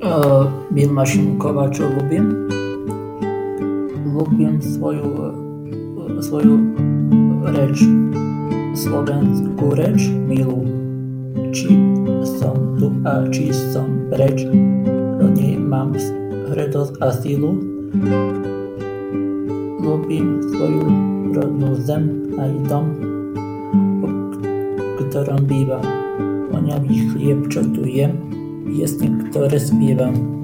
Vilma čo ľúbim? Ľúbim svoju reč, slovenskú reč milú. Či som tu a či som preč, do nej mám hrdosť a silu. Ľúbim svoju rodnú zem aj dom, v ktorom bývam. Voňavý chlieb, čo tu jem, piesne, ktoré spievam.